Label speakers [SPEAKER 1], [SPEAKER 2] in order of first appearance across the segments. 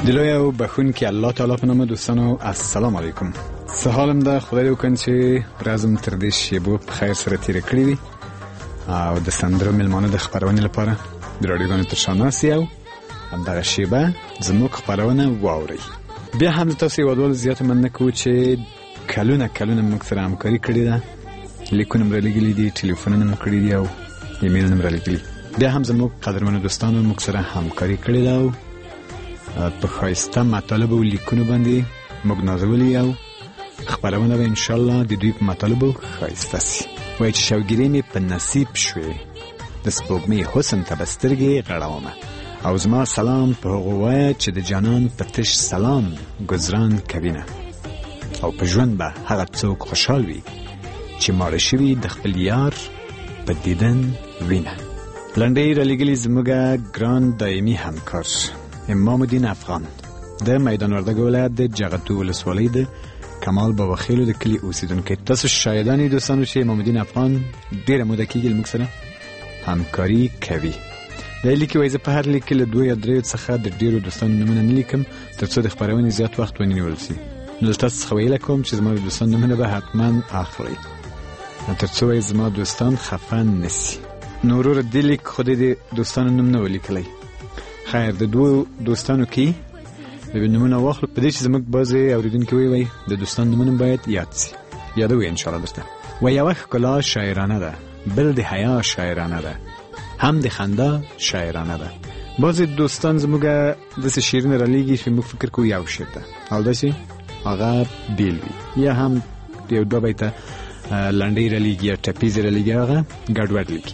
[SPEAKER 1] دلوی او بخون که الله تعالی په نامه دوستانو السلام علیکم. سهالم ده خدای وکړي چې ورځم تر دې شیبو په خیر سره تیر کړی وي او د سندرو ملمانه د خبرونې لپاره د رادیوګانو تر شا ناستي او همدغه شیبه زموږ خبرونه واورئ. بیا هم تاسو یو ډول زیاته مننه کوو چې کلونه موږ سره همکاري کړې ده، لیکونه مې رالیږلي دي، ټلیفونونه مې کړي دي او ایمیلونه مې رالیږلي. بیا هم زموږ قدرمنو دوستانو موږ سره همکاري کړې ده او په ښایسته مطالب او لیکونو باندې موږ نازولي او خبرونه به انشاءالله د دوی په مطالبو ښایسته سي. وایي چې شوګیرې مې په نصیب شوې، د سپوږمۍ حسن ته به سترګې غړومه او زما سلام په هغو وایه چې د جانان په تش سلام ګزران کوینه او په ژوند به هغه څوک خوشحال وي چې ماړه شوي د خپل یار په دیدن وینه. لنډۍ رالیږلي زموږ ګران دایمي همکار امام الدین افغان د میدان وردګ ولایت د جغتو ولسوالۍ د کمال بابا خیلو د کلي اوسیدونکی. تاسو شایدانې دوستانو چې امام الدین افغان ډېره موده کېږي موږ سره همکاري کوي. دا لیکي وایي زه په هر لیک کې له 2 یا 3 څخه د ډېرو دوستانو نومونه نه لیکم تر څو د خپرونې زیات وخت ونیول سي. نو تاسو څخه ویله کوم چې زما د دوستانو نومونه به حتما اخلئ تر څو وایي زما دوستان خفه نسي. نو وروره دې لیک خو د دوستانو نوم نه ولیکلی. خیر د 2 دوستانو کې د نومونه واخلو په دې چې زموږ بعضې اورېدونکي وایي د دوستانو نومونه باید یاد سي. یادوي انشاءالله درته. و یوه ښکلا شاعرانه ده، بل د حیا شاعرانه ده، هم د خندا شاعرانه ده. بعضې دوستان زموږ داسې شعرونه رالیږي چې موږ فکر کوو یو شعر ده او داسې هغه بیل وي، یا هم یو 2 بیته لنډۍ رالیږي یا ټپیزې رالیږي، هغه ګډوډ لیکي.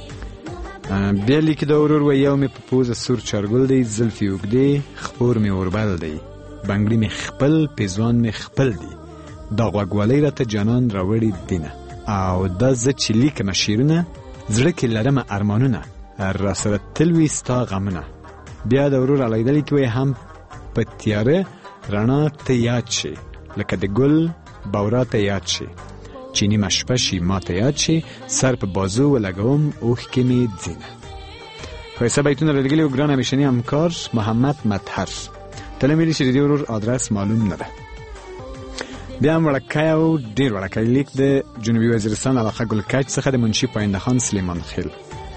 [SPEAKER 1] بیا لیکي دا ورور وایي یو مې په پوزه سور چارګل دی، زلفې اوږدې خپور مې اوربل دی، بنګړي مې خپل پیزوان مې خپل دی، دا غوږوالۍ راته جانان راوړي دینه. او دا زه چې لیکمه شعرونه زړه کې لرمه ارمانونه را سره تل وي ستا غمونه. بیا د ورور علیده لیکي وایي هم په تیاره رڼا ته یاد شي، لکه د ګل بورا ته یاد شي، چې نیمه شپه شي ما ته یاد شي، سر په بازو ولګوم اوښکې مې ځینه. ښایسته بیتونه رالیږلي و ګران همیشني همکار محمد مطهر. تله مې چې د دې ورور آدرس معلوم نه ده. بیا هم وړکی او ډېر وړکی لیک د جنوبي وزیرستان علاقه ګلکچ څخه د منشي پاینده خان سلیمان خیل.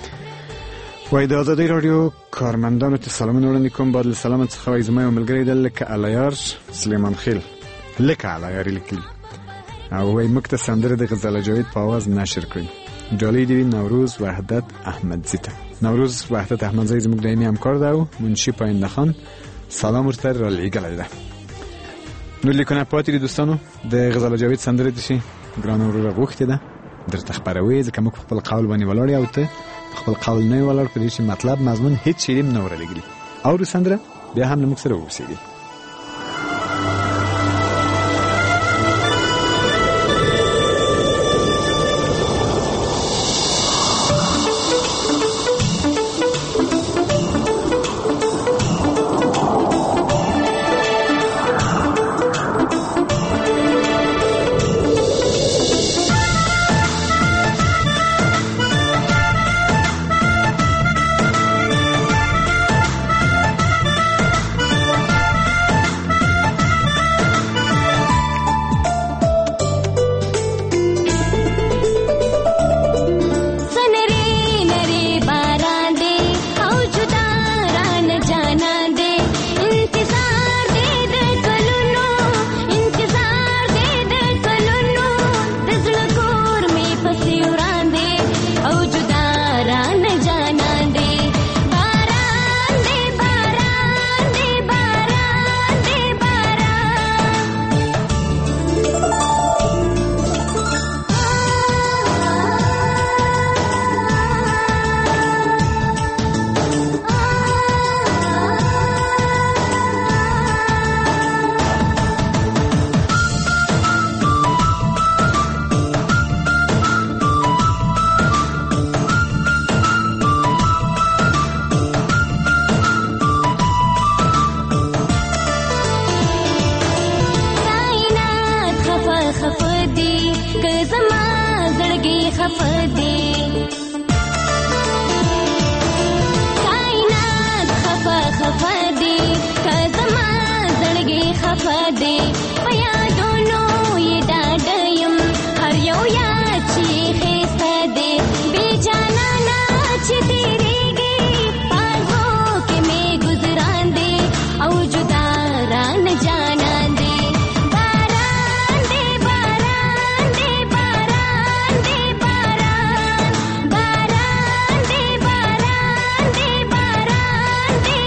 [SPEAKER 1] وایي د ازادۍ راډیو کارمندانو ته سلامونه وړاندې کوم. بعد له سلامه څخه وایي زما یو ملګری ده لکه علیار سلیمان خیل، لکه علیار یې لیکلي او وایي موږ ته سندره د غزاله جاوید په آواز نشر کړي. ډالۍ دې وي نوروز وحدت احمدزي ته. نوروز وحدت احمدزي زموږ دایمي همکار ده او منشي پاینده خان سلام ورته رالیږلی ده. نو لیکونه پاتې دي دوستانو د غزاله جاوید سندره دې شي ګرانه وروره غوښتې ده درته خپروي، ځکه موږ په خپل قول باندې ولاړ او ته په خپل قول نه ولاړ په دې چې مطلب مضمون هیڅ شی نه ورلیږلي. اورو سندره بیا هم له موږ سره واوسېږي.
[SPEAKER 2] خفا دی که زمان دی پیا دونو یې ډاډیم هر یو یاد چې ښایسته دی بې جانانه چې تېرېږي پاغو کې مې ګزران دی او جدا رانه جانان دی باران دی باران دی باران دی باران باران دی باران دی باران دی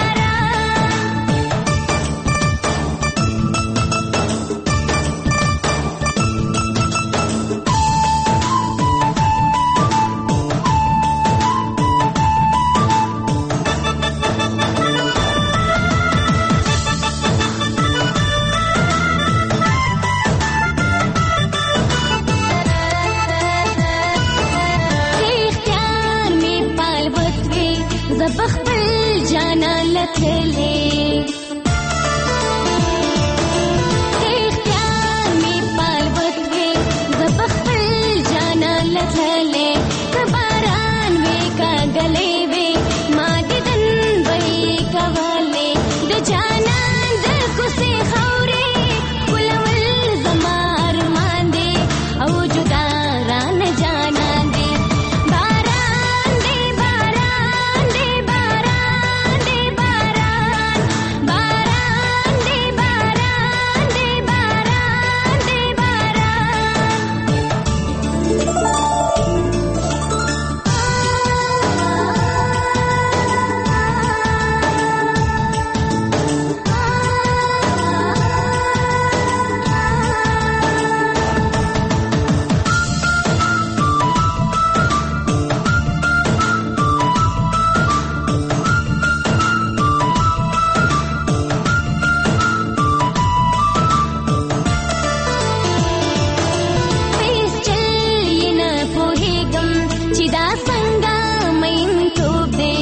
[SPEAKER 2] اختیار می پال وتوي زبخبل جانا لتلي اختیار می پال وتوي زبخبل جانا لتلي کباران وی کا گلے وی ما دیدن وی کوالے د جانان د کوسي خوري ولول زمار مان دي او جدا ران جانان دي باران دی باران دی باران دی باران باران دی باران دی باران دی پیس چل یې نه پوهېږم چې دا څنګه مینتوب دی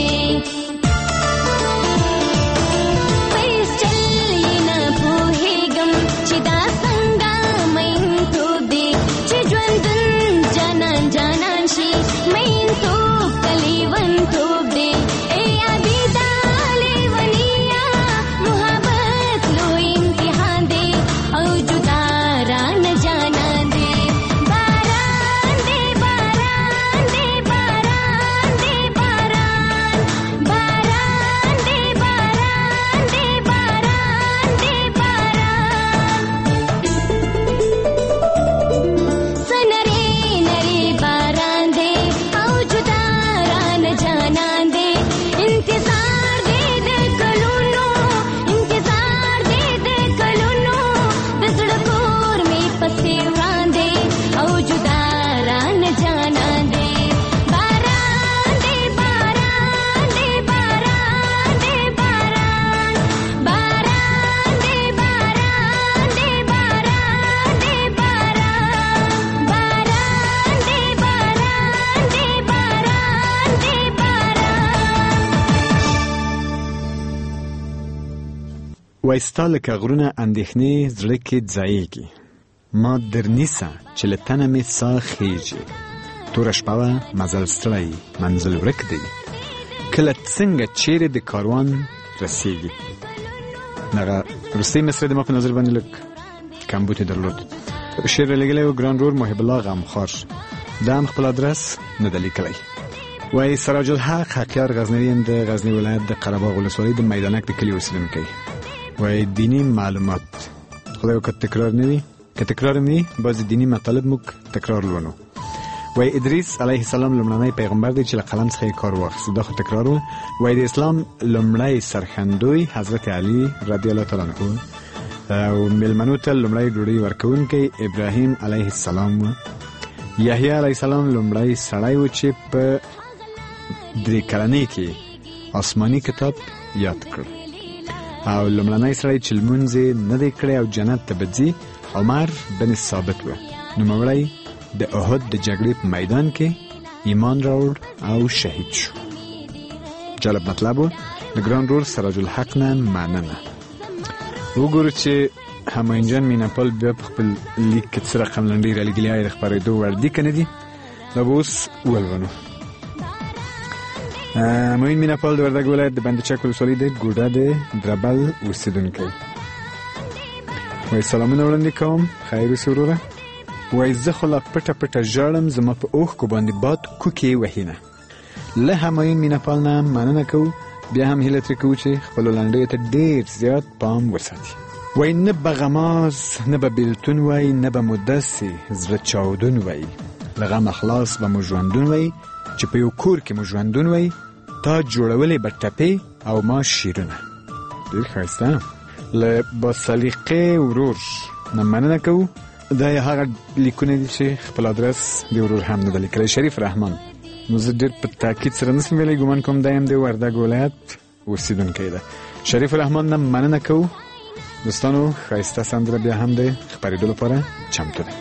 [SPEAKER 2] پیس چل یې نه پوهېږم چې دا څنګه مینتوب دی چې ژوندون جانان جانان شي مینتوب که لیونتوب دی ای عبیدا لیونیا محبت لوی امتحان دی او جدا ران جانان دی باران دی باران دی باران دی باران باران دی باران دی باران دی سنری نری باران دی او جدا ران جانان دی انتظار دی د کلونو انتظار دی د کلونو د زړه کور مې پسې وړاندې او جدا ران جانان دی باران دی باران دی باران دی باران باران دی باران دی باران دی باران باران دی باران دی باران دی
[SPEAKER 1] وای ستا لکه غرونه اندېښنې زړه کې ځایږي ما در نیسه چې له تنه مې ساه خیږي توره شپه وه مزل ستړی منزل ورک دی کله څنګه چیرې د کاروان رسیږي دغه وروستی مصرع د ما په نظر باندې لږ کمبود درلود شعر لیکلی و ګران رور محب الله غمخوار دا هم خپل ادرس نه ده لیکلی وای سراج الحق حقیار غزنوي یم د غزني ولایت د قره باغ ولسوالۍ د میدانک د کلي اوسېدونکی وای دینی معلومات خدای وکړه تکرار نه وي که تکرار هم وي بعضې دیني مطالب موږ تکرار لولو وای ادریس علیه السلام لومړنی پیغمبر دی چې له قلم څخه یې کار واخیست دا خو تکرار و وای د اسلام لومړی سرخندوی حضرت علی رضی الله تعالی عنه او میلمنو ته لومړی ډوډۍ ورکوونکی ابراهیم علیه السلام و یحیی علیه السلام لومړی سړی و چې په 3 کلنۍ کې آسماني کتاب یاد کړ او لومړنی سړی چې لمونځ یې نه دی کړی او جنت ته به ځي عمر بن ثابت و نوموړی د احد د جګړې په میدان کې ایمان راوړ او شهید شو جالب مطلب و د ګران رور سراج الحق نه مننه وګورو چې همایون جان میناپال بیا په خپل لیک کې څه رقم لنډۍ رالیږلي آیا د خپرېدو وړ دي که نه دي دا به اوس ولولو همایون میناپال د وردګ ولایت د بندچک ولسوالۍ د ګوډه د دربل اوسېدونکی وای سلامونه وړاندې کوم. خیر اوسې وروره. وای زه خو لا پټه پټه ژاړم، زما په اوښکو باندې باد کوکې وهي نه. له همایون مینهپال نه مننه کوو، بیا هم هیله ترې کوو چې خپلو لنډیو ته ډېر زیات پام وساتي. وای نه به غماز، نه به بیلتون وای، نه به مو داسې زړه چاودون وای. له غمه خلاص به مو ژوندون وای، چې په یو کور کې مو ژوندون وای. تا جوړولې به ټپې او ما شیرونه. ډېر ښایسته. له باسلیقې ورور نه مننه کوو. دا یې هغه لیکونه دي چې خپل ادرس د ورور هم نه ده لیکلی. شریف رحمان. نو زه ډېر په تاکید سره نسم ویلی، ګمان کوم دا هم د وردګ ولایت اوسېدونکی ده. شریف رحمان نه مننه کوو. دوستانو ښایسته سندره بیا هم د خپرېدو لپاره چمتو ده.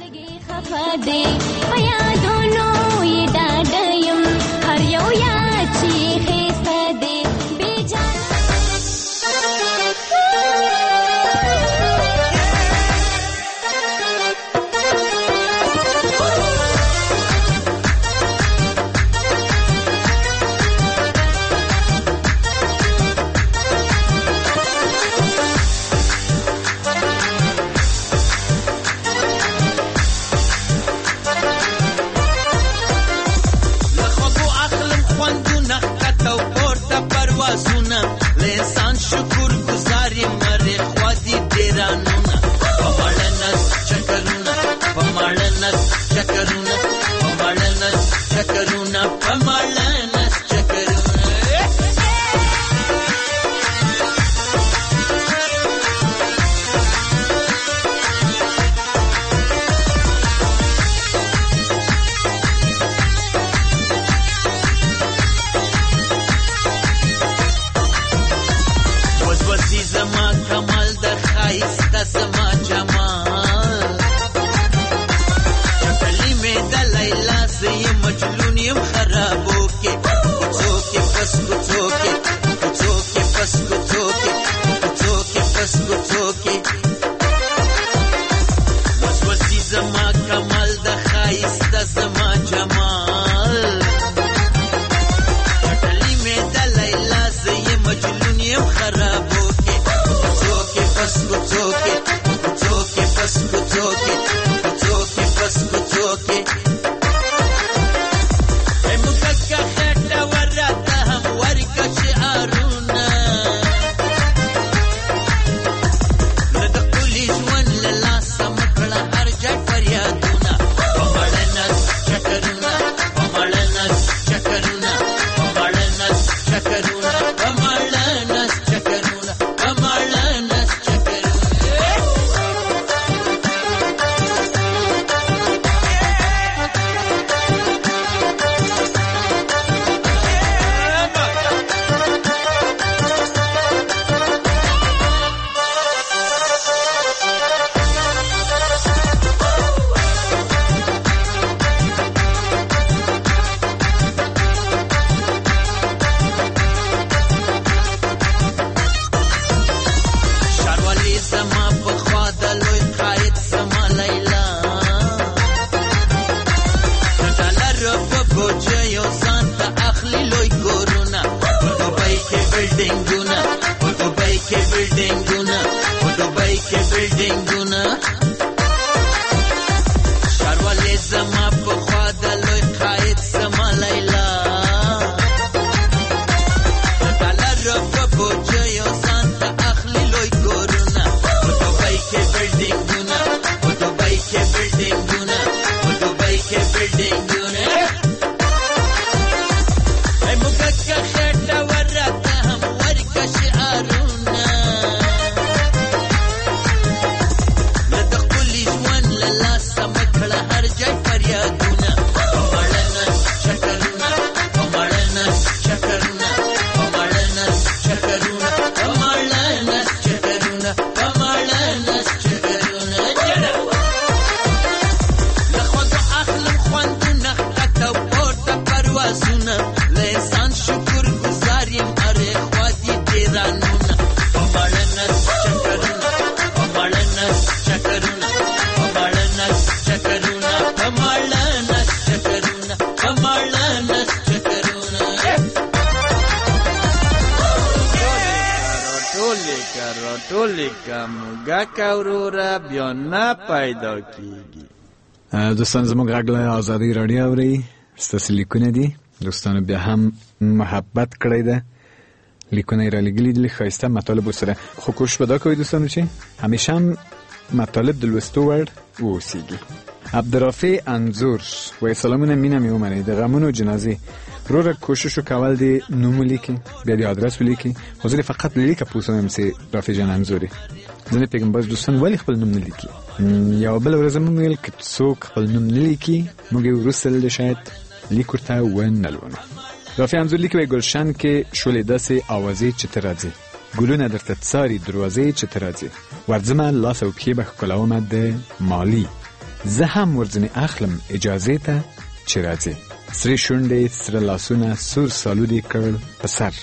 [SPEAKER 3] موږک اورورا بیا نه پیدا کیږي.
[SPEAKER 1] دوستان زموږ غږ له آزادۍ راډیو اوري، ستاسو لیکونه دي دوستانو بیا هم محبت کړی ده، لیکونه را لګلي دي ښایسته مطالب سره. خو کوشش به دا کوئ دوستانو چې همیشه هم مطالب د لوستو وړ واوسیږي. عبدالرافع انځور وایي سلامونه مینه مې ومنئ، د غمونو جنازې وروره کوشش وکول دې نوم ولیکي بیا دې آدرس ولیکي. خو زه دې فقط لیکه پوښتنه چې رافع جان انځوري ځینې پیغام باز دوستان ولې خپل نوم نه لیکي. یو بل ورځ مې ویل که څوک خپل نوم نه لیکي موږ یې وروسته دلته شاید لیک ورته ونه لولو. رافع انځور لیکي وایي ګلشن کې شولې داسې آوازې چې ته راځې، ګلونه درته څاري دروازې چې ته راځې، ورځمه لاس او پښې به ښکلومه د مالي، زه هم ورځنې اخلم اجازې ته چې راځې، سرې شونډې سره لاسونه سور سالو دې کړل په سر،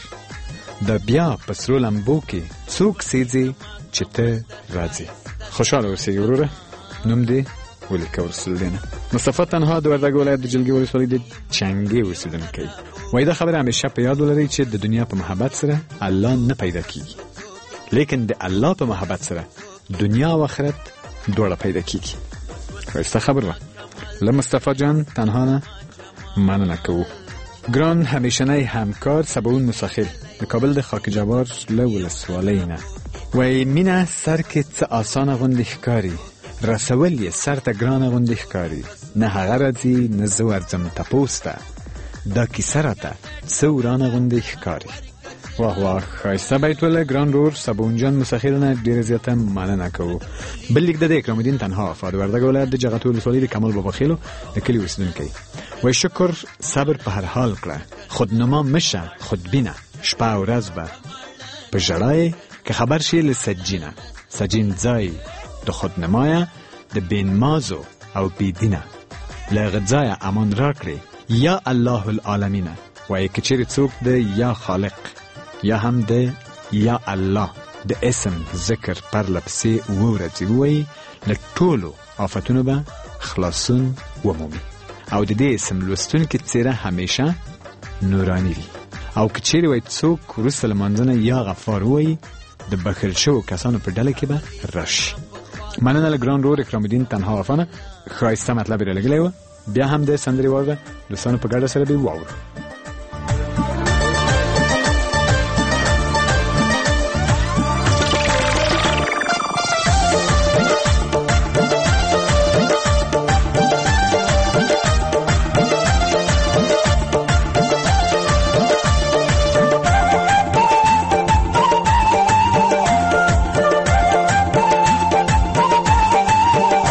[SPEAKER 1] د بیا په سرو لمبو کې څوک سیځي چې ته راځې. خوشحاله اوسئ وروره، نوم دې ولیکه ورسول دی نه. مصطفی تنها د وردګ ولایت د جلگې ولسوالۍ د چنګې اوسېدونکی وایي دا خبره همیشه په یاد ولرئ چې د دنیا په محبت سره الله نه پیدا کیږي، لیکن د الله په محبت سره دنیا او آخرت دواړه پیدا کیږي. ښایسته خبر وه له مصطفی جان تنها نه مننه کوو. ګران همیشنی همکار سباون مساخل د کابل د خاک جبار له ولسوالۍ نه وایي مینه سر کې څه آسانه غوندې ښکاري، رسول یې سر ته ګرانه غوندې ښکاري، نه هغه راځي نه زه ورځم تپوس ته، دا کیسه راته څه ورانه غوندې ښکاري. واه واه ښایسته بیت ولې ګران رور سباون جان مساخل نه ډېره زیاته مننه کوو. بل لیک د اکرام الدین تنها افا د وردګ ولایت د جغتو ولسوالۍ د کمال بابا خیلو د کلي اوسېدونکی وایي شکر صبر په هر حال کړه، خودنما مشه خودبینه، شپه او ورځ به په ژړا که خبر شي له سجینه، سجین ځای د خودنمایه د بینمازو او بیدینه، له غځایه امان را کړي یا الله العالمینه. وایي که چیرې څوک د یا خالق یا هم د یا الله د اسم ذکر پر لپسې وورځي وایي له ټولو آفتونو به خلاصون ومومي او د دې اسم لوستونکي څیره همیشه نورانی وي. او که چیرې وایي څوک وروسته له لمانځنه یا غفار وایي د بخښل شوو کسانو په ډله کې به راشي. مننه له ګران رور اکرام الدین تنها افانه، ښایسته مطلب یې رالیږلی وه، بیا هم د سندرې واوره دوستانو په ګډه سره به یې واورو.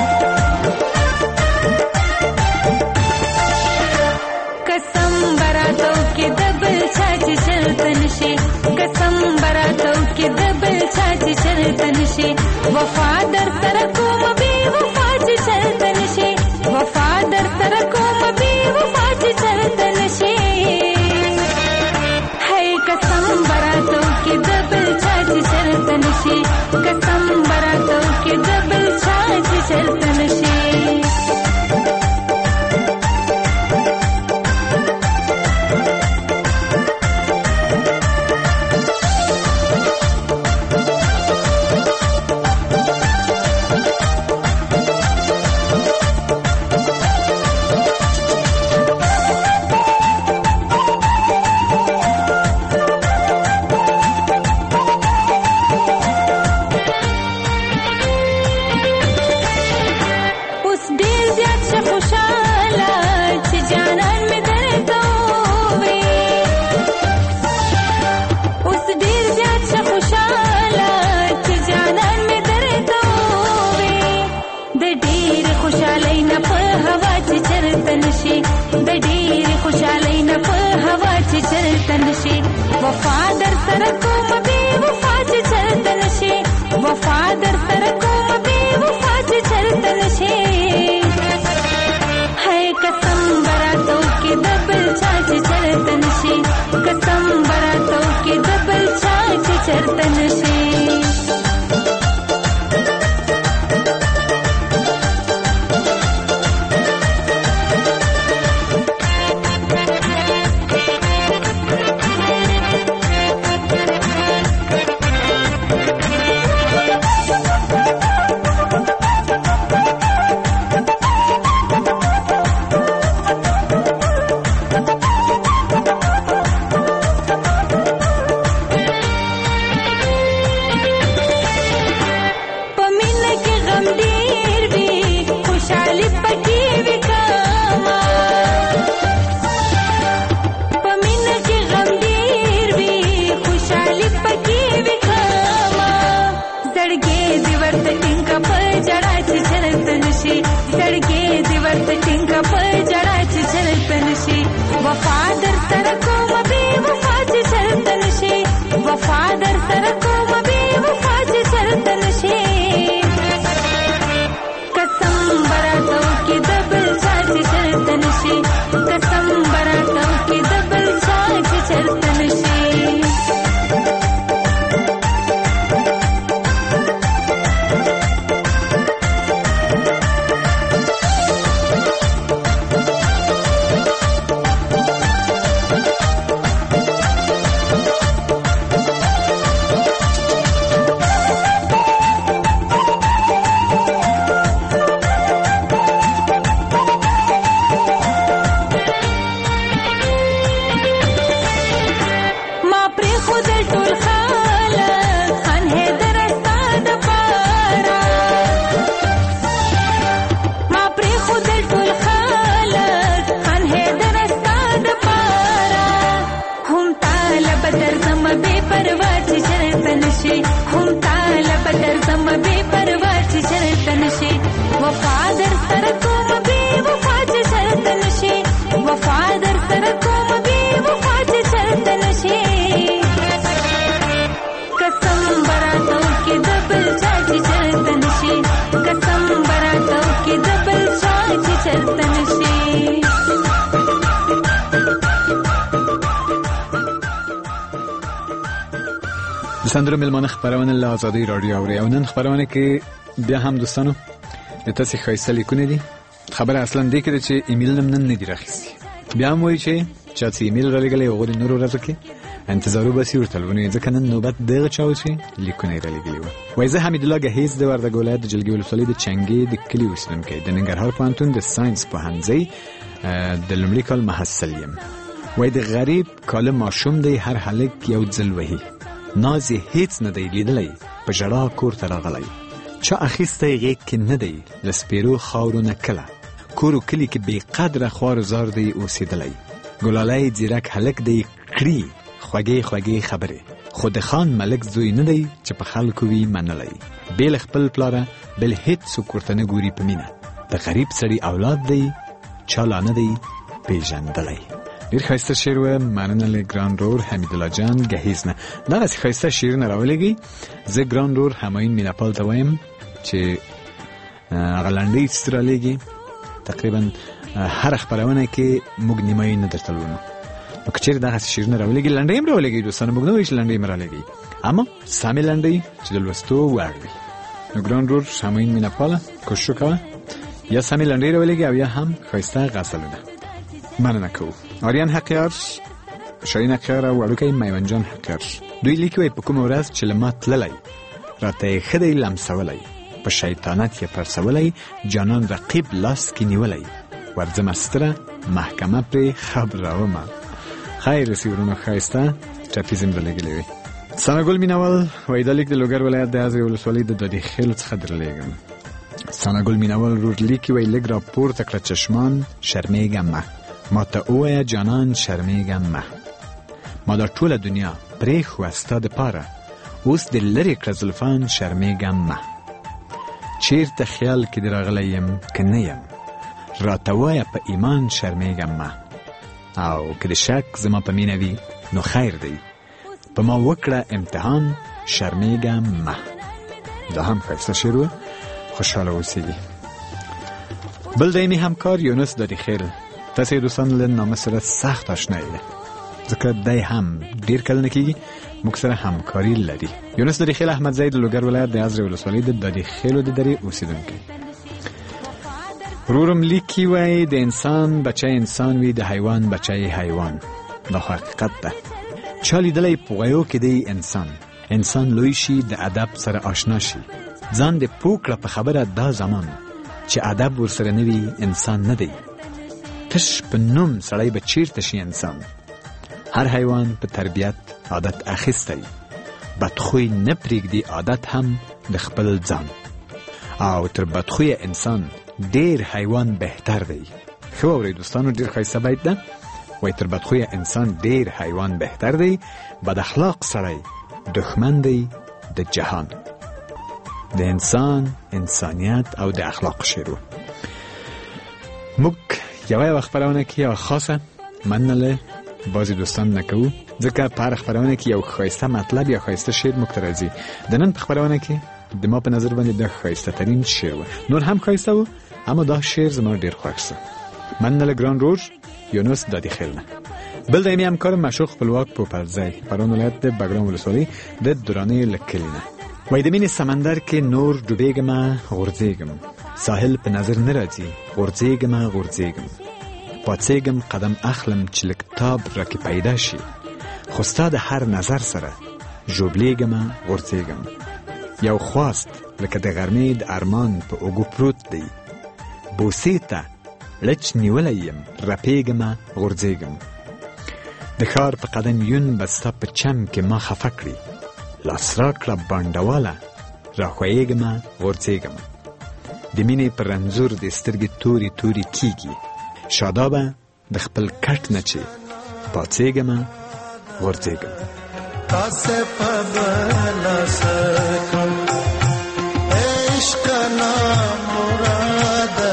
[SPEAKER 2] कसम बरात
[SPEAKER 1] سندرو ملمان خبرونه له آزادی رادیو اوري او نن خبرونه کې بیا هم دوستانو د تاسو خیسه لیکونه دي. خبره اصلا دی کې چې ایمیل نن نه دی راخستی. بیا مو چې چا ایمیل را لګلې او د نورو راځي کې انتظارو بسی ورتلونه ځکه نن نوبت دغه چاو چې لیکونه را لګلې و. وایزه حمید الله گهیز د وردګ ولایت د جلګي ولسوالۍ د چنګي د کلی اوسیدونکی د ننګرهار پوهنتون د ساينس پوهنځي د لومړي کال محصل یم. وای د غریب کاله ماشوم دی هر هلک یو ځل وهي ناز هیڅ نه دی لیدلی په ژړا کور ته راغلی چا اخیستی غیږ کې نه دی له سپېرو خاورو نه کله کور و کلي کې بې قدره خوار زار دی اوسېدلی ګلالی ځیرک هلک دی کړي خوږې خوږې خبرې خو د خان ملک زوی نه دی چې په خلکو وي منلی بې له خپل پلاره بل هیڅوک ورته نه ګوري په مینه د غریب سړي اولاد دی چا لا نه دی پیژندلی. ډیر ښایسته شعر و مننه له ګران رور حمید الله جان گهیز نه. دغسې ښایسته شعرونه راولېږئ. زه ګران رور همایون مینهپال ته وایم چې هغه لنډۍ چې رالېږي تقریبا هره خپرونه کې موږ نیمایي نه درته لولو. نو که چېرې دغسې شعرونه راولېږي لنډۍ هم راولېږئ دوستانو، موږ نه وایو چې لنډۍ هم راولېږئ، اما سمې لنډۍ چې د لوستو وړ وي. نو ګران رور همایون مینهپاله کوشش وکوه یا سمې لنډۍ راولېږئ او یا هم ښایسته غزلونه. مننه کوو. آریان حقیار، شاهین حقیار او وړوکی میوند جان حقیار دوی لیکي وایي په کومه ورځ چې له ما تللی راته یې ښه دی لمسولی په شیطانت یې پرسولی جانان رقیب لاس کې نیولی ورځمه ستره محکمه پرې خبرومه. خیر رسی ورونو ښایسته ټپیز هم درلېږلې وي. ثناګل مینهوال وایي دا لیک د لوګر ولایت د ازرې ولسوالۍ د دادي خیلو څخه درلېږم. ثناګل مینهوال رور لیکي وایي لږ راپورته کړه چشمان شرمېږم مه ما ته ووایه جانان شرمېږم مه ما دا ټوله دنیا پرېښوه ستا دپاره اوس دې لرې کړه زلفان شرمېږم مه چېرته خیال کې دې راغلی یم که نه یم راته وایه په ایمان شرمېږم مه او که د شک زما په مینه وي نو خیر دی په ما وکړه امتحان شرمېږم مه. دا هم ښایسته شعر و. خوشحاله اوسېږي. بل دایمي همکار یونس دادي خیل تاسې دوستان له نامه سره سخت آشنایی ده ځکه دی هم ډېر کلونه کېږي موږ سره همکاري لري. یونس دادي خیل احمدزی د لوګر ولایت د ازرې ولسوالۍ د دادي خیلو د درې اوسېدونکی. ورورم لیکي وایي د انسان بچی انسان وي د حیوان بچی حیوان. دا حقیقت ده. چا لیدلی په غویو کې دی انسان لوی شي د ادب سره آشنا شي ځان دې پوه کړه په خبره دا زمان چې ادب ورسره نه وي انسان نه دی تش په نوم سړی به چیرته شي انسان. هر حیوان په تربیت عادت اخیستی بدخوی نه پرېږدي عادت هم د خپل ځان او تر بدخوی انسان ډېر حیوان بهتر دی. ښه واورئ دوستانو ډېر ښایسته بیت ده. وایي تر بدخوی انسان ډېر حیوان بهتر دی بد اخلاق سړی دښمن دی د جهان. د انسان انسانیت او د اخلاق شعر. موږ یوه خپرونه کې یوه خاصه مننه له بعضې دوستان نه کوو ځکه په هره خپرونه کې یو ښایسته مطلب یا ښایسته شعر موږ ته راځي. د نن په خپرونه کې د ما په نظر باندې دا ښایسته ترین شعر و. نور هم ښایسته و اما دا شعر زما ډېر خوښ شو. مننه له ګران رور یونس دادي خیل نه. بل دایمي همکار مشوق خپلواک پوپلزی فران ولایت د بګرام ولسوالۍ د درانې له کلي نه. وایي د مینې سمندر کې نور ډوبېږمه غورځېږم ساحل په نظر نه راځي غورځېږم پاڅېږم قدم اخلم چې لږ تاب راکې پیدا شي خو ستا د هر نظر سره ژوبلېږم غورځېږم یو خواست لکه د غرمې د ارمان په اوږو پروت دی بوسې ته لچ نیولی یم رپېږم غورځېږم د ښار په قدم یون به ستا په چم کې ما خفه کړي لاس را کړه بانډواله راښویېږم غورځېږم د مینې په رنځور د سترګې تورې تورې کېږي شادابه د خپل کټ نه چې پاڅېږم غورځېږم.
[SPEAKER 4] تاسې په بله سکم عشق نامراده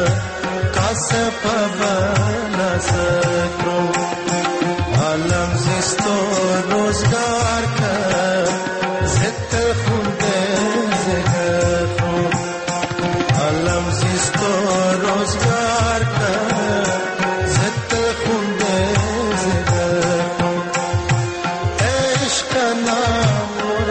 [SPEAKER 4] تاسې په بله سکم عالم زیستو روزگار که زت خونده زگر خون عالم زیستو روزگار که زت خونده زگر خون عشق نامراده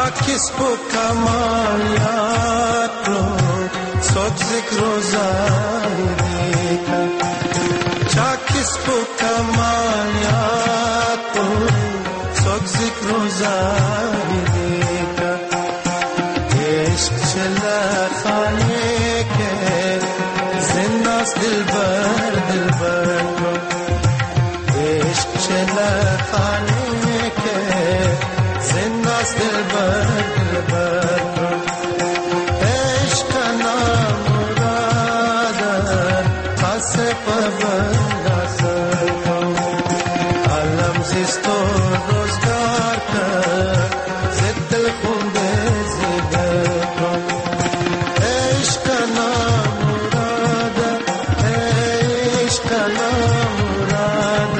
[SPEAKER 4] کسب و کمالیات رو صد ذکر و زاهدی کن چا کسب و کمالیات رو صد ذکر و زاهدی کن عشق چلا خانے کے زنداز دلبر دلبر کو عشق چلا خانے کے زنداز دلبر دلبر کو عشق کا نام مراد خاص پبندہ سر کو عالم زیست و روزگار کر زد الخون دے زگر کو عشق کا نام مراد عشق کا نام مراد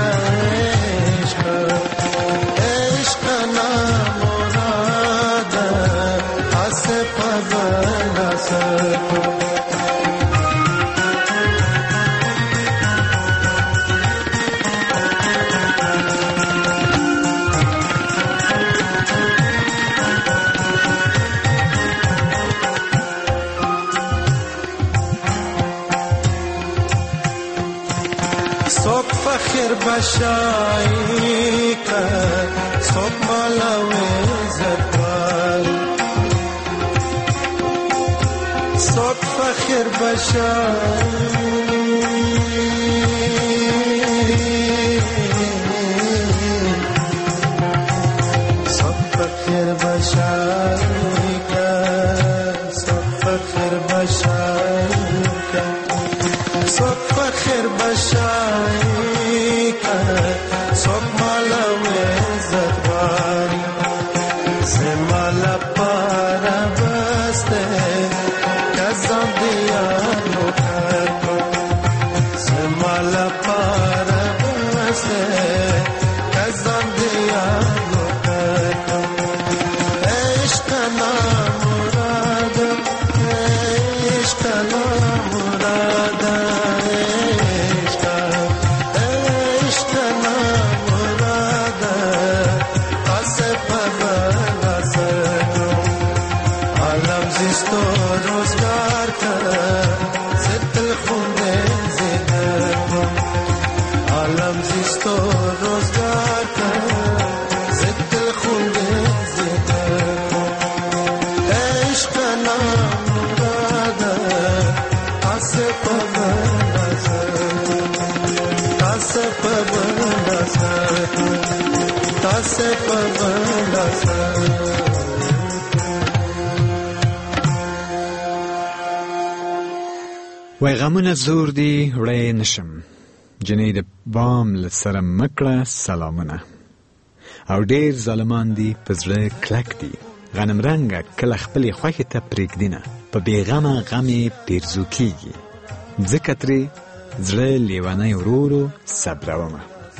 [SPEAKER 4] عشق کا نام مراد خاص پبندہ سر کو صوب فخر بشایی کن صوب مالوی زدوال صوب فخر بشایی صوب فخر بشایی کن صوب فخر بشایی کن صوب فخر بشایی کن صوب مالوی زدواری زمالا پارا بسته کزم دیانو کرکو زمالا پارا بسته کزم دیانو کرکو عشق نام مراد عشق نام مراد عشق نام مراد خاص پبندہ سر کو عالم زیست و روزگار کر زد الخون دے زگر کو عالم زیست و روزگار کر زد الخون دے زگر کو عشق نام مراد خاص پبندہ سر خاص پبندہ سر خاص پبندہ سر
[SPEAKER 1] وای غمونه زور دی وړی نشم جنې د بام له سره مکړه سلامونه او ډېر ظالمان دي په زړه کلک دي غنم رنګه کله خپلې خوښې ته پرېږدینه په بېغمه غم یې پیرزو کېږي ځکه ترې زړه لیونی ورو ورو صبرومه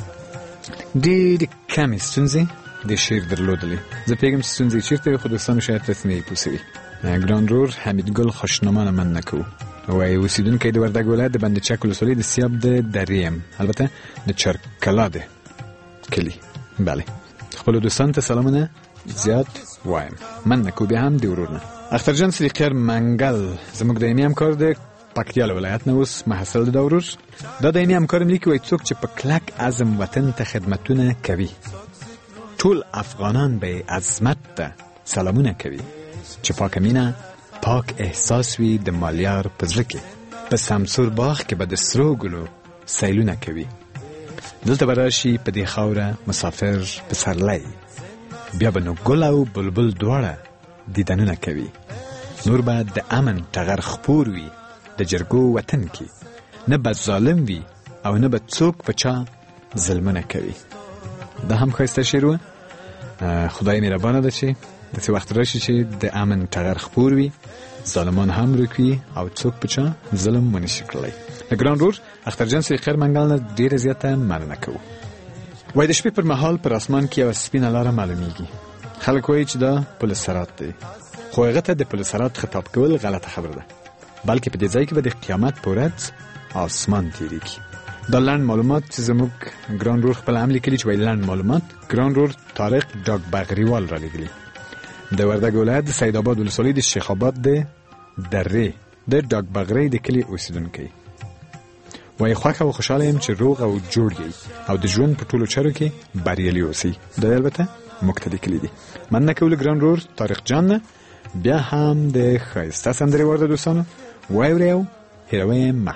[SPEAKER 1] ډېرې کمې ستونزې د شعر درلودلې زه پوهېږم چې ستونزې چېرته وي خو دوستانو شاید تصمیه یې پوسوي ګران رور حمیدګل خوشنامه نه من نه کوو وایي اوسېدونکی د وردګ ولایت د بند چک ولسوالۍ د سیاب د درې یم البته د چرکلا د کلي بله خپلو دوستانو ته سلامونه زیات وایم من نه کوو بیا هم د ورور نه اخترجان صدیقیار منګل زموږ دایمي همکار د پکتیا له ولایت نه اوس محصل د ورور دا دایمي همکار مې لیکي وایي څوک چې په کلک عزم وطن ته خدمتونه کوي ټول افغانان به یې عظمت ته سلامونه کوي چې پاکه مینه پاک احساس وي د مالیار په زړه کې په سمسور باغ کې به د سرو ګلو سیلونه کوي دلته به راشي په دې خاوره مسافر پسرلی بیا به نو ګل او بلبل دواړه دیدنونه کوي نور به د امن ټغر خپور وي د جرګو وطن کې نه به ظالم وي او نه به څوک په چا ظلمونه کوي دا هم ښایسته شعر و خدای مهربانه ده چې داسې وخت راشي چې د امن ټغر خپور وي ظالمان هم روکوي او څوک په چا ظلم ونشي کړلی د ګران رور اخترجان صدیقیار منګل نه ډېره زیاته مننه کوو وایي د شپې پر مهال پر اسمان کې یوه سپینه لاره معلومیږي خلک وایي چې دا پل صراط دی خو هغه ته د پل صراط خطاب کول غلطه خبره ده بلکې په دې ځای کې به د قیامت په ورځ آسمان تیریږي دا لنډ معلومات چې زموږ ګران رور خپل هم لیکلي چې وایي لنډ معلومات ګران رور طارق ډاک بغریوال را لیږلي د وردګ ولایت د سید آباد ولسوالۍ د شیخ آباد د درې د ډاک بغرۍ د کلي اوسیدونکی. وایي خوښه او خوشحاله یم چې روغ او جوړ یې او د ژوند په ټولو چارو کې بریالي اوسئ. دا البته موږ ته لیکلي دي. مننه کوو ګران ورور طارق جان نه. بیا هم د ښایسته سندرې ورته دوستانو واورئ او هېروئ مه.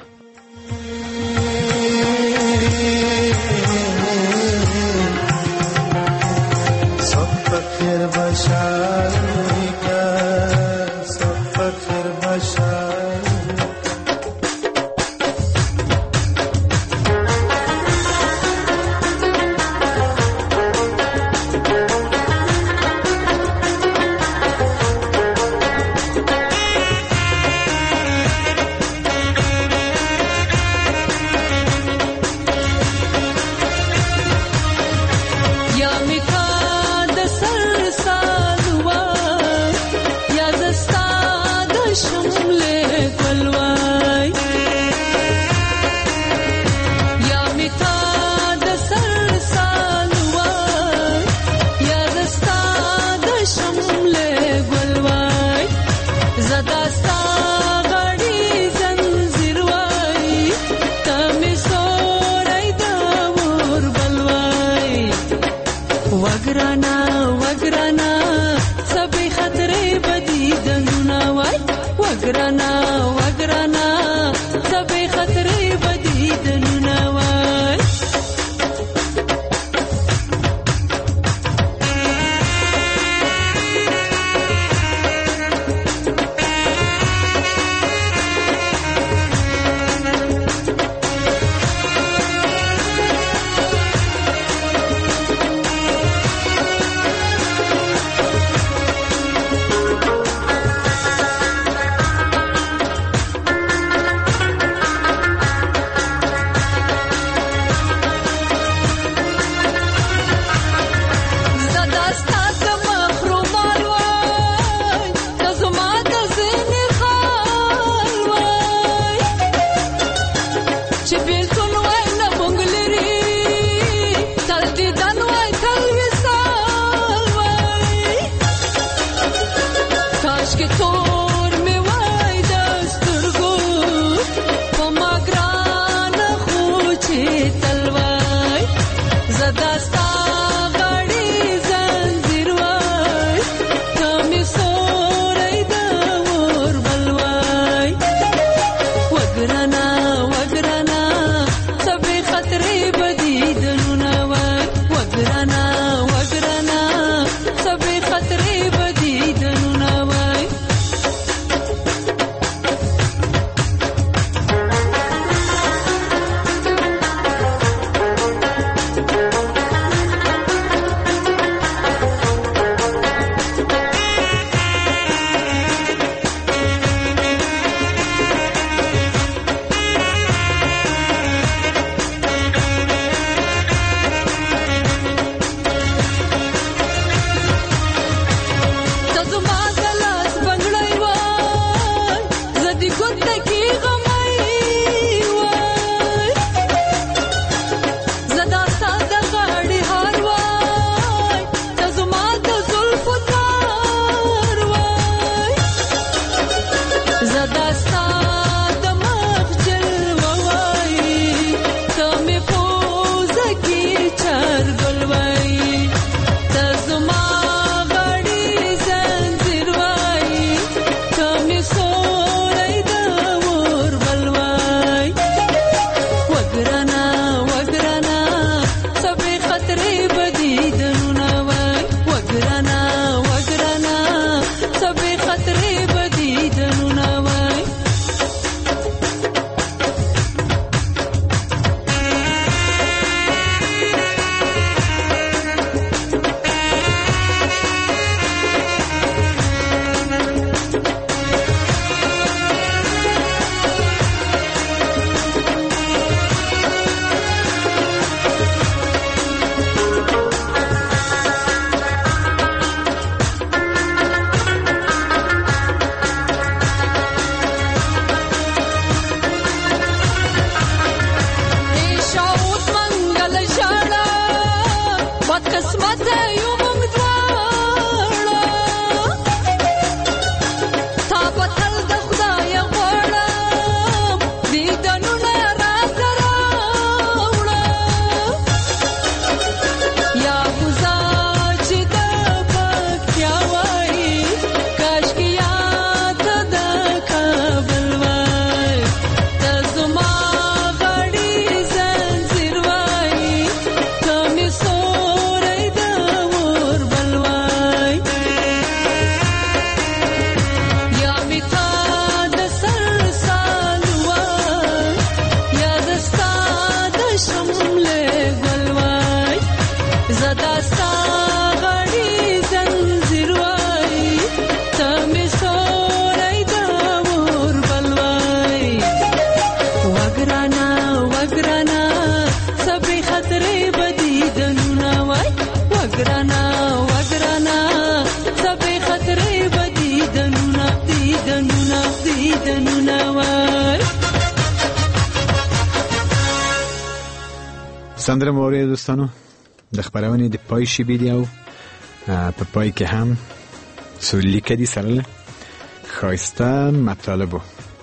[SPEAKER 1] سندره موري دوستانو د خبرونې د پای شي ویډیو په پای کې هم څو لیکدي سره خاصه مطالبو.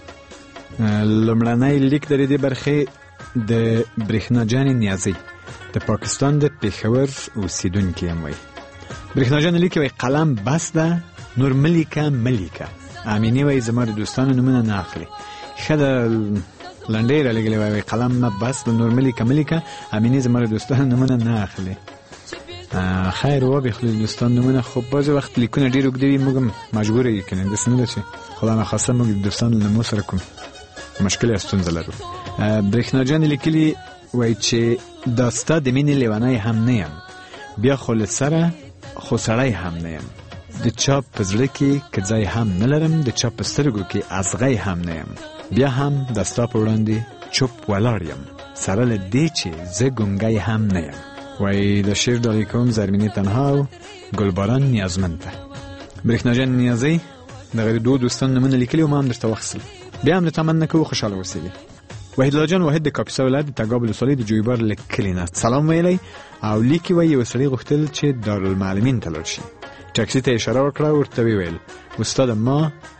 [SPEAKER 1] لومړنی لیک د دې برخه د برېښنا جان نیازی د پاکستان د پېښور اوسیدونکو هم وي. برېښنا جان لیکي وي قلم بس ده نور ملیکه امینی وي زما د دوستانو نمونه نه اخلي خدا لنډې را لګلې وي قلم نه بس نور ملیکه امینی زما د دوستانو نمونه نه اخلي. خیر و به خپل دوستان نمونه خو بعض وخت لیکونه ډیر وګدوي موږ مجبور یو کنه د سنده چې خدای نه خاصه موږ دوستان نمو سره کوم مشکل استونزه لرو. برېښنا جان لیکلي وای چې دا ستا د مینې لیوانی هم نه یم بیا خو له سره خو سړی هم نه یم د چا په زړه کې که ځای هم نه لرم د چا په سترګو کې ازغی هم نه یم بیا هم د ستا په وړاندې چوپ ولاړ یم سره له دې چې زه ګونګی هم نه یم. وای د شعر ډالۍ کوم زرمینې تنها او ګلباران نیازمند ته. برېښنا جان نیازی دغه دوه دوستان نمونه لیکلي او ما هم درته واخیستل. بیا هم د تمنا کوو خوشاله اوسئ. وحید الله جان واحد د کاپیسا ولایت د تګاب ولسوالۍ د جویبار له کلي نه سلام ویلی او لیکي وایي یو سړي غوښتل چې دارالمعلمین ته لاړ شي. ټاکسي ته اشاره وکړه ورته ویل استاد ما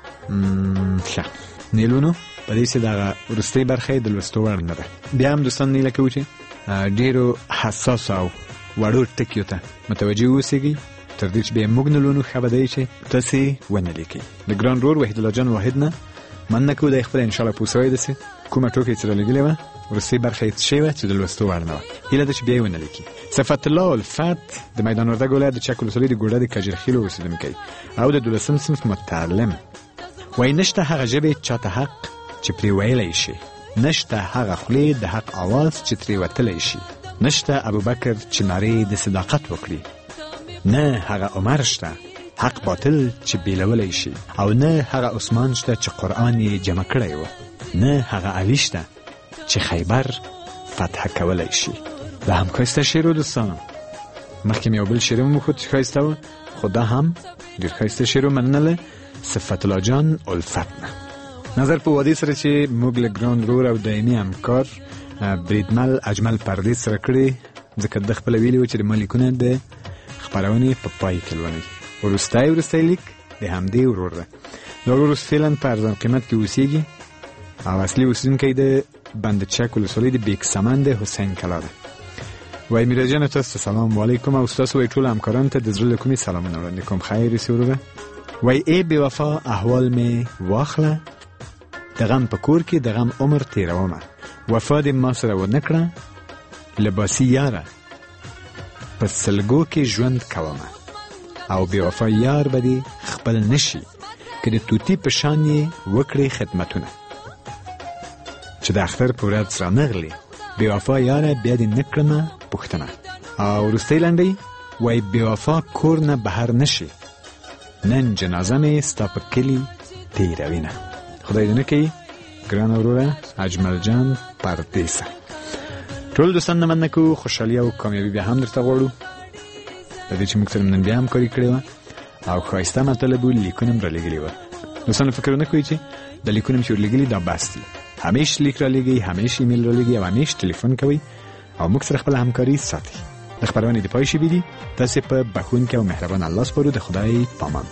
[SPEAKER 1] ښه نیلونو په دې چې دغه وروستۍ برخه د لوستو وړ نه ده. بیا هم دوستان نیله کوو چې ډېرو حساس او وړو ټکیو ته متوجه اوسئ تر دې چې بیا موږ نه لونو ښه به دی چې تاسې ونه لیکئ. د ګران رور وحید الله جان واحد نه مننه کوو دی خپله انشاءالله پوسوی دسې کومه ټوکه یې چې رالیږلې وه وروستۍ برخه یې څه شی وه چې د لوستو وړ نه وه هیله ده چې بیا یې ونه لیکي. صفت الله الفت د میدان وردګ ولایت د چک ولسوالۍ د ګوډه د کجرخیلو اوسېدونکی او د 12 صنف متعلم. وایي نشته هغه ژبې چاته حق چې پرې ویلی شي نشته هغه خولې د حق آواز چې ترې وتلی شي نشته ابوبکر چې نارې د صداقت وکړي نه هغه عمر شته حق باطل چې بیلولی شي او نه هغه عثمان شته چې قرآن یې جمع کړی و نه هغه علی شته چې خیبر فتح کولی شي. دا هم ښایسته شعر و دوستانو. مخکې مې یو بل شعر هم وښود چې ښایسته و خو دا هم ډېر ښایسته شعر و مننه له صفت الله جان الفت نه. نظر په وادي سره چې موږ له ګران رور او دایمي همکار بریدمل اجمل پردې سره کړې ځکه د خپله ویلي و چې د ما لیکونه د خپرونې په پای کې لولئ. وروستی لیک د همدې ورور ده. دا ورور فعلا په ارزان قیمت کې اوسېږي او اصلي اوسېدونکی د بند چک ولسوالۍ د بیک سمند حسین کلا ده. وای میرا جان تاسو ته سلام علیکم او تاسو وای ټول همکارانو ته د زړه له کومې سلامونه وړاندې کوم. خیر یې وروره. وای ای بې وفا احوال مې واخله د غم په کور کې د غم عمر تېرومه وفا دې ما سره ونه کړه لباسي یاره په سلګو کې ژوند کومه او بې وفا یار به دې خپل نشي که د توتي په شان یې وکړې خدمتونه چې د اختر په ورځ رانغلې بې وفا یاره بیا دې نه کړمه پوښتنه. او وروستی لنډۍ وایي بې وفا کور نه بهر نشي نن جنازه مې ستا په کلي تېروینه. خدای دې نه کوي ګرانه وروره اجمل جان پردیسه. ټول دوستان نه مننه کوو خوشحالي او کامیابي بیا هم درته غواړو په دې چې موږ سره نن بیا همکاري کړې وه او ښایسته مطالبو لیکونه هم رالیږلي وه. دوستانو فکر ونه کوئ چې د لیکونه چې ورلیږلي دا بس دي. همیش لیک رالیږئ همیش ایمیل رالیږئ او همیش ټلیفون کوئ او موږ سره خپله همکاري ساتئ. د خپرونې د پای شوي دي تاسې په بښونکي او مهربان الله سپارو. د خدای پامان.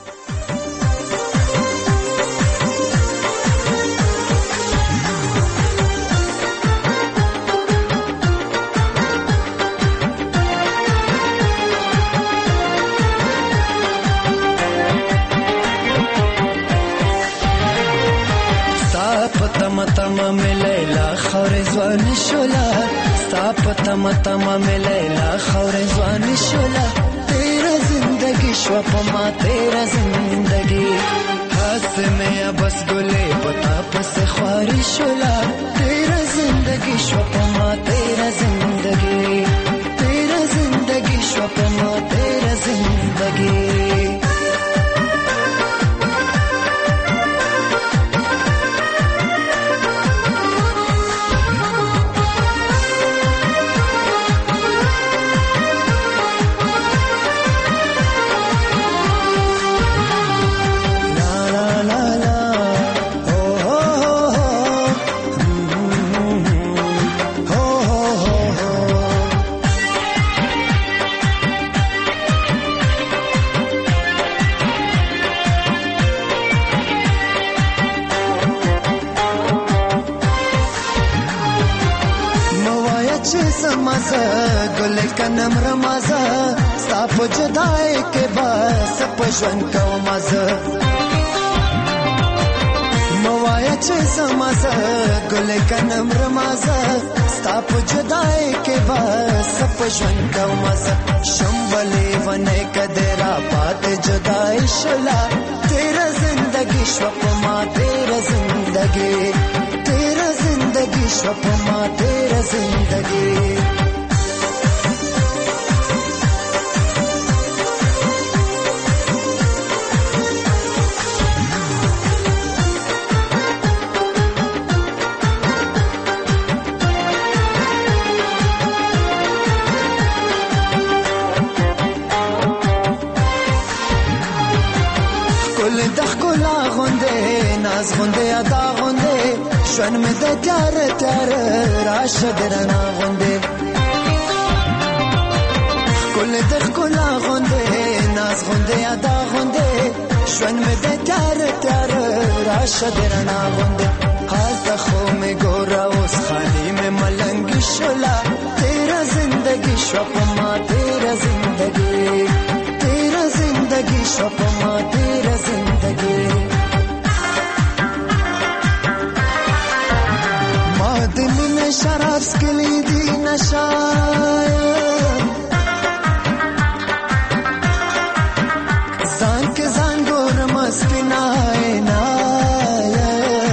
[SPEAKER 5] تما میں لیلا خور زوان شولا تیرا زندگی شوپا ما تیرا زندگی ہاتھ میں بس گلے پتا پس خواری شولا تیرا زندگی شوپا ما تیرا زندگی شوپا ما تیرا زندگی. مازه ګل کنم رمازه ستا په جدای کې بس په ژوند کو مازه موایا چې زمازه ګل کنم رمازه ستا په جدای کې بس په ژوند کو مازه شمبلې ونه کدرا پات جدای شلا تیرا زندگی شو په ما تیرا زندگی تیرا زندگی شو په ما تیرا زندگی غونډه ادا غونډه شون مې د تیار تیار راشد رڼا غونډه کول د کلا غونډه ناز غونډه ادا غونډه شون مې د تیار تیار راشد رڼا غونډه حال ته خو مې ګورا اوس خالی مې ملنګ شولا تیرا زندگی شو په ما تیرا زندگی تیرا زندگی شو په ما تیرا زندگی شراب سکلی دی نشایا زان کے زان گور مسکنائے نایا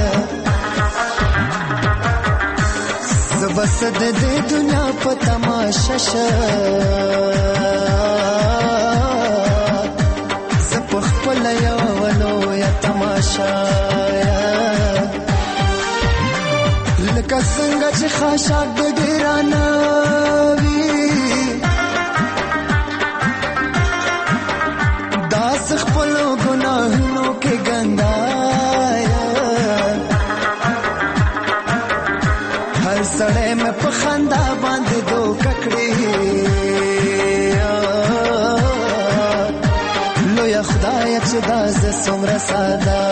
[SPEAKER 5] زبسد دے دنیا پا تماشا زپخ پلیا ولو یا تماشا لکه څنګه چې خاشاک د ډیرانه وي داس خپلو ګناهونو کې ګنډایا هر سړی مې په خندا باندې دوکه کړې لویه خدایه چې دا زه څومره ساده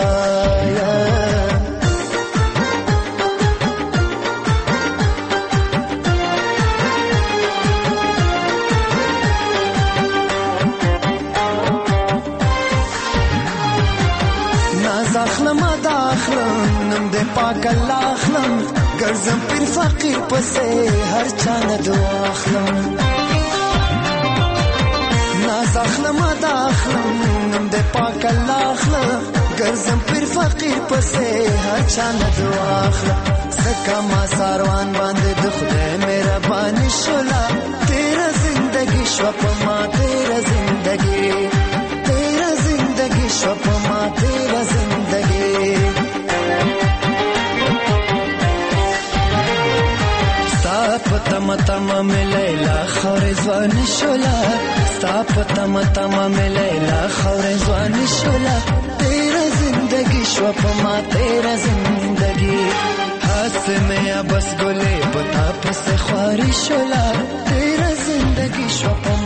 [SPEAKER 5] پاک الله اخلم ګرځم پر فقیر پسې هر چا نه دعا اخلم ناز اخلم دا اخلم نم د پاک الله اخلم ګرځم پر فقیر پسې هر چا نه دعا اخلم زکه ما ساروان باندې د خدای مهرباني شولا تیرا زندگی شو په ما تیرا زندگی تیرا زندگی شو په ما تیرا زندگی تم میں لیلا خور زوان شولا ستا پتم تم میں لیلا خور زوان شولا تیرا زندگی شو پا ما تیرا زندگی ہاتھ میں بس گلے پتا پس خواری شولا تیرا زندگی شو پا